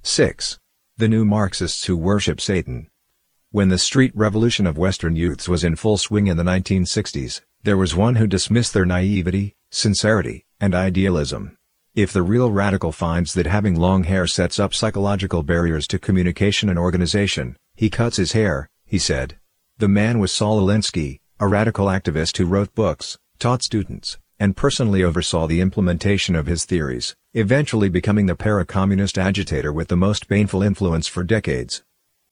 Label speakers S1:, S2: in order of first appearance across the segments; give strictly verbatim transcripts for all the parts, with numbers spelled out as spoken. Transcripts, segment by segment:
S1: six. The New Marxists Who Worship Satan. When the street revolution of Western youths was in full swing in the nineteen sixties, there was one who dismissed their naivety, sincerity, and idealism. If the real radical finds that having long hair sets up psychological barriers to communication and organization, he cuts his hair, he said. The man was Saul Alinsky, a radical activist who wrote books, taught students, and personally oversaw the implementation of his theories, eventually becoming the para-communist agitator with the most painful influence for decades.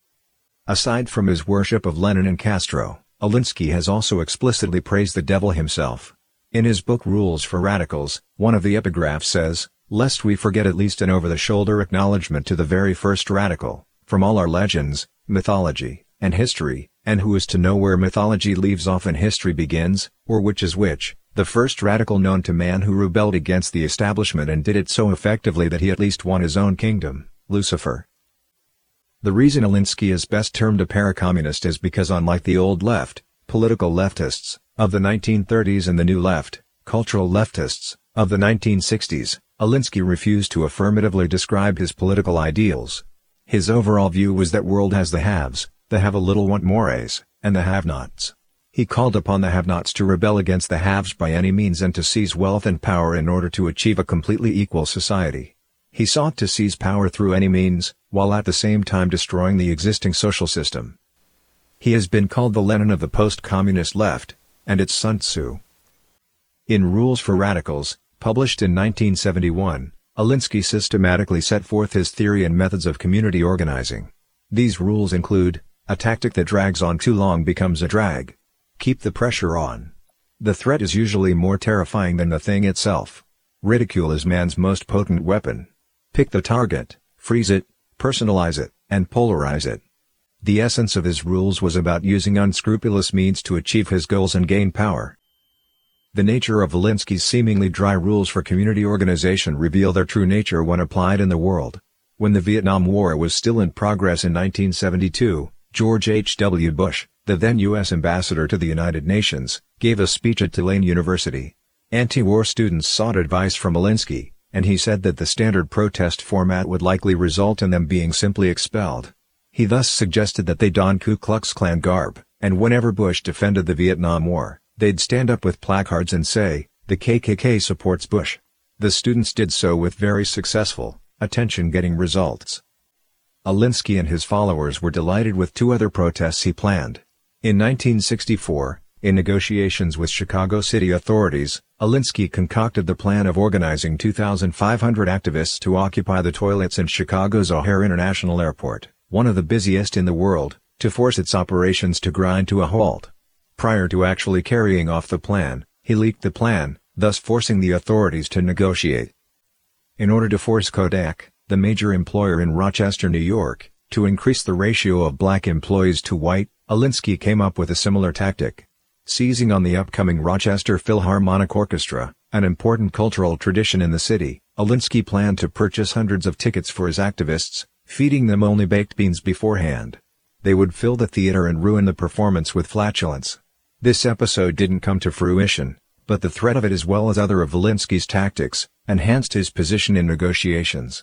S1: Aside from his worship of Lenin and Castro, Alinsky has also explicitly praised the devil himself. In his book Rules for Radicals, one of the epigraphs says, "Lest we forget at least an over-the-shoulder acknowledgement to the very first radical, from all our legends, mythology, and history, and who is to know where mythology leaves off and history begins, or which is which, the first radical known to man who rebelled against the establishment and did it so effectively that he at least won his own kingdom, Lucifer." The reason Alinsky is best termed a para-communist is because unlike the old left, political leftists, of the nineteen thirties and the new left, cultural leftists, of the nineteen sixties, Alinsky refused to affirmatively describe his political ideals. His overall view was that world has the haves, the have-a-little-want-mores, and the have-nots. He called upon the have-nots to rebel against the haves by any means and to seize wealth and power in order to achieve a completely equal society. He sought to seize power through any means, while at the same time destroying the existing social system. He has been called the Lenin of the post-communist left, and its Sun Tzu. In Rules for Radicals, published in nineteen seventy-one, Alinsky systematically set forth his theory and methods of community organizing. These rules include: a tactic that drags on too long becomes a drag. Keep the pressure on. The threat is usually more terrifying than the thing itself. Ridicule is man's most potent weapon. Pick the target, freeze it, personalize it, and polarize it. The essence of his rules was about using unscrupulous means to achieve his goals and gain power. The nature of Alinsky's seemingly dry rules for community organization reveal their true nature when applied in the world. When the Vietnam War was still in progress in nineteen seventy-two, George H W Bush, the then U S ambassador to the United Nations, gave a speech at Tulane University. Anti-war students sought advice from Alinsky, and he said that the standard protest format would likely result in them being simply expelled. He thus suggested that they don Ku Klux Klan garb, and whenever Bush defended the Vietnam War, they'd stand up with placards and say, "The K K K supports Bush." The students did so with very successful, attention-getting results. Alinsky and his followers were delighted with two other protests he planned. In nineteen sixty-four, in negotiations with Chicago city authorities, Alinsky concocted the plan of organizing two thousand five hundred activists to occupy the toilets in Chicago's O'Hare International Airport, one of the busiest in the world, to force its operations to grind to a halt. Prior to actually carrying off the plan, he leaked the plan, thus forcing the authorities to negotiate. In order to force Kodak, the major employer in Rochester, New York, to increase the ratio of black employees to white, Alinsky came up with a similar tactic. Seizing on the upcoming Rochester Philharmonic Orchestra, an important cultural tradition in the city, Alinsky planned to purchase hundreds of tickets for his activists, feeding them only baked beans beforehand. They would fill the theater and ruin the performance with flatulence. This episode didn't come to fruition, but the threat of it as well as other of Alinsky's tactics, enhanced his position in negotiations.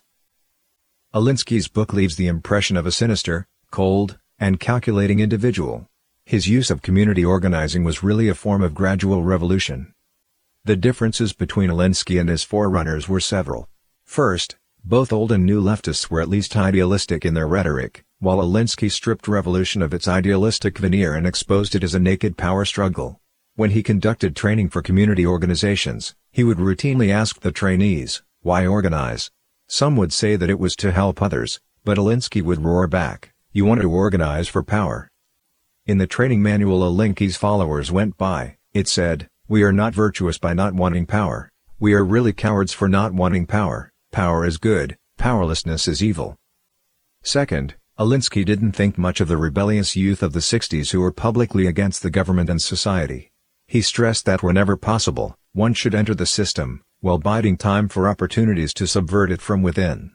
S1: Alinsky's book leaves the impression of a sinister, cold, and calculating individual. His use of community organizing was really a form of gradual revolution. The differences between Alinsky and his forerunners were several. First, both old and new leftists were at least idealistic in their rhetoric, while Alinsky stripped revolution of its idealistic veneer and exposed it as a naked power struggle. When he conducted training for community organizations, he would routinely ask the trainees, "Why organize?" Some would say that it was to help others, but Alinsky would roar back, "You want to organize for power." In the training manual Alinsky's followers went by, it said, "We are not virtuous by not wanting power. We are really cowards for not wanting power. Power is good, powerlessness is evil." Second, Alinsky didn't think much of the rebellious youth of the sixties who were publicly against the government and society. He stressed that whenever possible, one should enter the system, while biding time for opportunities to subvert it from within.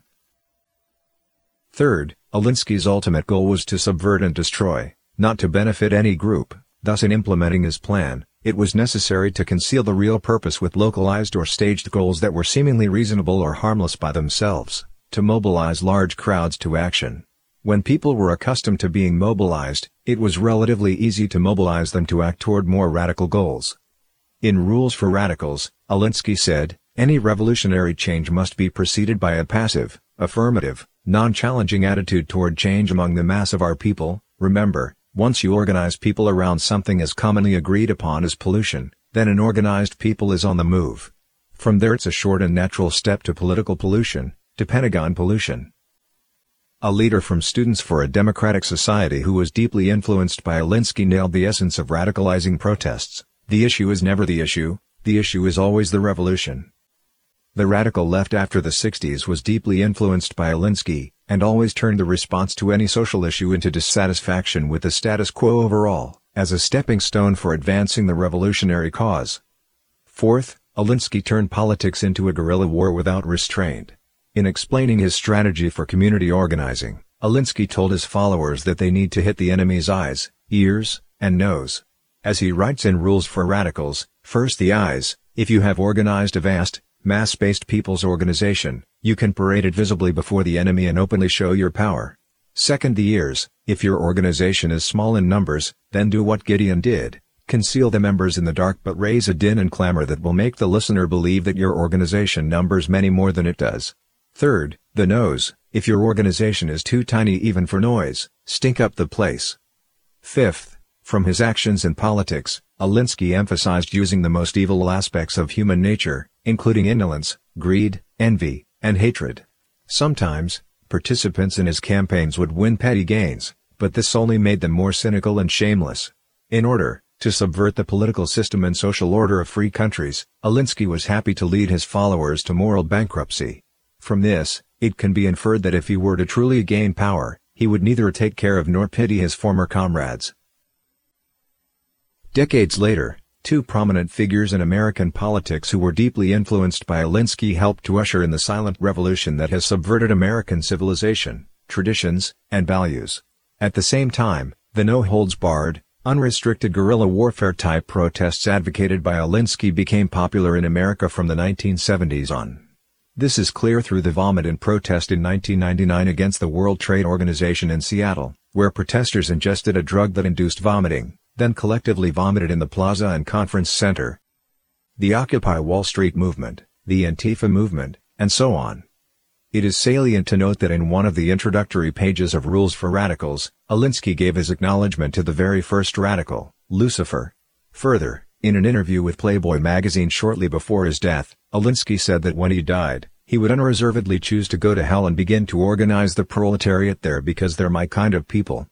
S1: Third, Alinsky's ultimate goal was to subvert and destroy, not to benefit any group. Thus in implementing his plan, it was necessary to conceal the real purpose with localized or staged goals that were seemingly reasonable or harmless by themselves. to mobilize large crowds to action. When people were accustomed to being mobilized, it was relatively easy to mobilize them to act toward more radical goals. In Rules for Radicals, Alinsky said, any revolutionary change must be preceded by a passive, affirmative, non-challenging attitude toward change among the mass of our people. Remember, once you organize people around something as commonly agreed upon as pollution, then an organized people is on the move. From there it's a short and natural step to political pollution, to Pentagon pollution. A leader from Students for a Democratic Society who was deeply influenced by Alinsky nailed the essence of radicalizing protests. The issue is never the issue, the issue is always the revolution. The radical left after the sixties was deeply influenced by Alinsky, and always turned the response to any social issue into dissatisfaction with the status quo overall, as a stepping stone for advancing the revolutionary cause. Fourth, Alinsky turned politics into a guerrilla war without restraint. In explaining his strategy for community organizing, Alinsky told his followers that they need to hit the enemy's eyes, ears, and nose. As he writes in Rules for Radicals, first the eyes. If you have organized a vast, mass-based people's organization, you can parade it visibly before the enemy and openly show your power. Second the ears. If your organization is small in numbers, then do what Gideon did. Conceal the members in the dark but raise a din and clamor that will make the listener believe that your organization numbers many more than it does. Third, the nose. If your organization is too tiny even for noise, stink up the place. Fifth, from his actions in politics, Alinsky emphasized using the most evil aspects of human nature, including indolence, greed, envy, and hatred. Sometimes, participants in his campaigns would win petty gains, but this only made them more cynical and shameless. In order to subvert the political system and social order of free countries, Alinsky was happy to lead his followers to moral bankruptcy. From this, it can be inferred that if he were to truly gain power, he would neither take care of nor pity his former comrades. Decades later, two prominent figures in American politics who were deeply influenced by Alinsky helped to usher in the silent revolution that has subverted American civilization, traditions, and values. At the same time, the no-holds-barred, unrestricted guerrilla warfare-type protests advocated by Alinsky became popular in America from the nineteen seventies on. This is clear through the vomit in protest in nineteen ninety-nine against the World Trade Organization in Seattle, where protesters ingested a drug that induced vomiting, then collectively vomited in the Plaza and Conference Center. The Occupy Wall Street movement, the Antifa movement, and so on. It is salient to note that in one of the introductory pages of Rules for Radicals, Alinsky gave his acknowledgement to the very first radical, Lucifer. Further, in an interview with Playboy magazine shortly before his death, Alinsky said that when he died, he would unreservedly choose to go to hell and begin to organize the proletariat there because they're my kind of people.